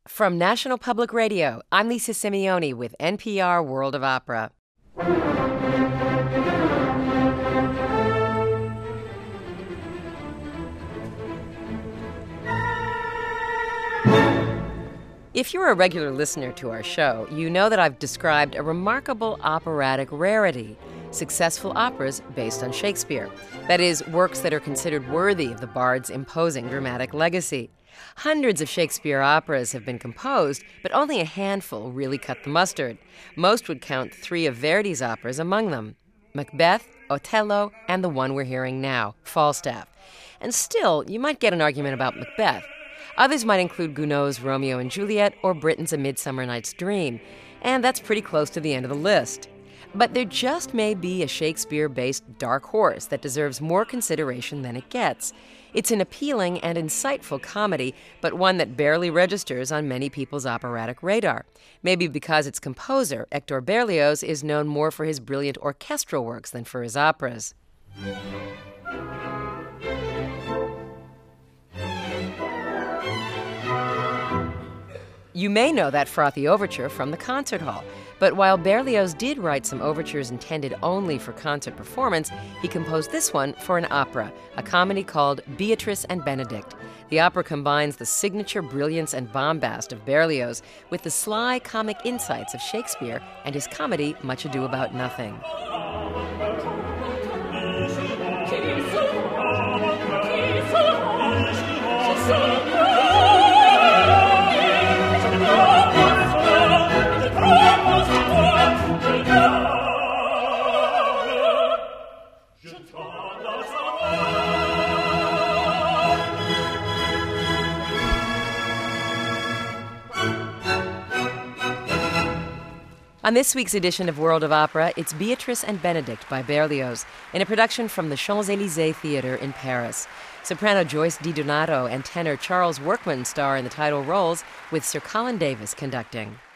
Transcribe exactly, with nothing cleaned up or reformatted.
From National Public Radio, I'm Lisa Simeoni with N P R World of Opera. If you're a regular listener to our show, you know that I've described a remarkable operatic rarity, successful operas based on Shakespeare. That is, works that are considered worthy of the bard's imposing dramatic legacy. Hundreds of Shakespeare operas have been composed, but only a handful really cut the mustard. Most would count three of Verdi's operas among them: Macbeth, Otello, and the one we're hearing now, Falstaff. And still, you might get an argument about Macbeth. Others might include Gounod's Romeo and Juliet or Britten's A Midsummer Night's Dream, and that's pretty close to the end of the list. But there just may be a Shakespeare-based dark horse that deserves more consideration than it gets. It's an appealing and insightful comedy, but one that barely registers on many people's operatic radar. Maybe because its composer, Hector Berlioz, is known more for his brilliant orchestral works than for his operas. You may know that frothy overture from the concert hall. But while Berlioz did write some overtures intended only for concert performance, he composed this one for an opera, a comedy called Beatrice and Benedict. The opera combines the signature brilliance and bombast of Berlioz with the sly comic insights of Shakespeare and his comedy Much Ado About Nothing. On this week's edition of World of Opera, it's Beatrice and Benedict by Berlioz, in a production from the Champs-Élysées Theatre in Paris. Soprano Joyce DiDonato and tenor Charles Workman star in the title roles, with Sir Colin Davis conducting.